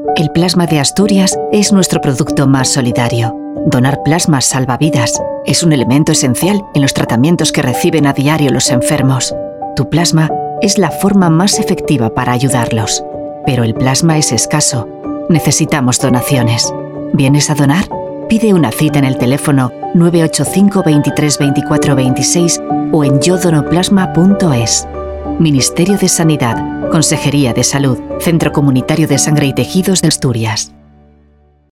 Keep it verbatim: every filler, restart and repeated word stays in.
El plasma de Asturias es nuestro producto más solidario. Donar plasma salva vidas. Es un elemento esencial en los tratamientos que reciben a diario los enfermos. Tu plasma es la forma más efectiva para ayudarlos. Pero el plasma es escaso. Necesitamos donaciones. ¿Vienes a donar? Pide una cita en el teléfono nueve ocho cinco, veintitrés, veinticuatro, veintiséis o en yo dono plasma punto es. Ministerio de Sanidad, Consejería de Salud, Centro Comunitario de Sangre y Tejidos de Asturias.